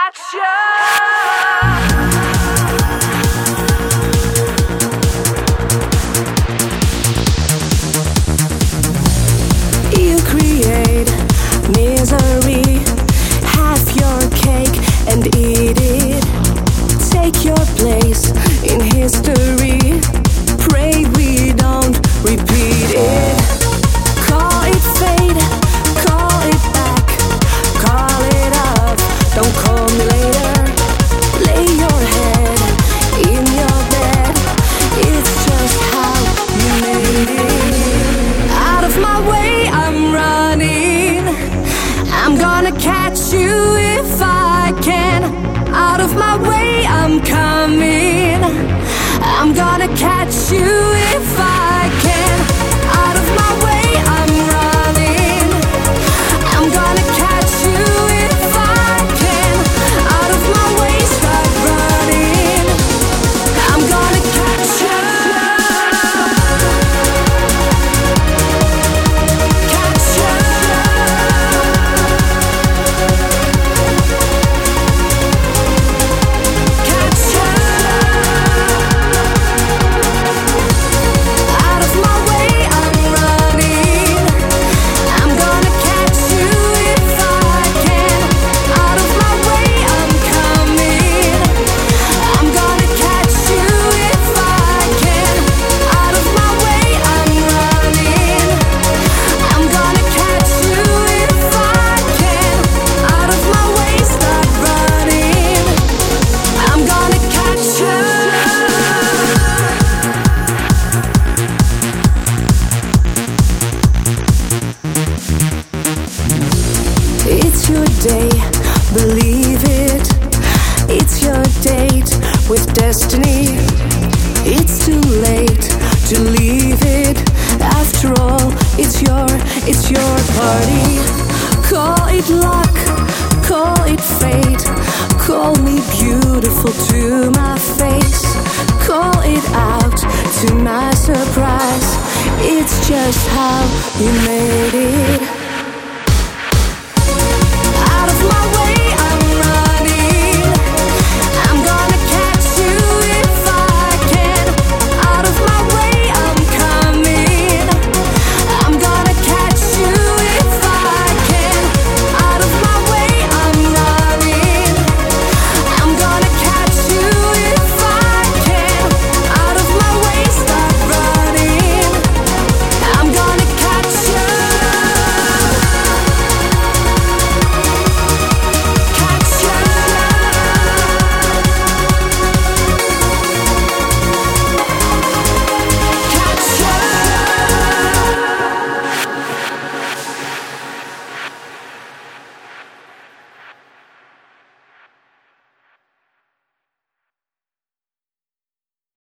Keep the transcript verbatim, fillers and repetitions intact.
catch you. You create misery, have your cake and eat it. Take your place in history, pray we don't repeat it. Call it fate, call it back, call it up, don't call me later. Lay your head in your bed, it's just how you made it. Out of my way, I'm running, I'm gonna catch you if I can. Out of my way, I'm coming, I'm gonna catch you if I can. Out of my way, I'm running, I'm gonna catch you if I can. Out of my way, start running, I'm gonna catch you. Catch you. Catch you. Out of my way, I'm running, I'm gonna catch you if I can. Out of my way, I'm coming, I'm gonna catch you if I can. Out of my way, I'm running, I'm gonna catch you if I can. Out of my way, start running, I'm gonna catch you. It's your day, believe it. It's your date with destiny. It's too late to leave it. After all, it's your, it's your party. Call it luck,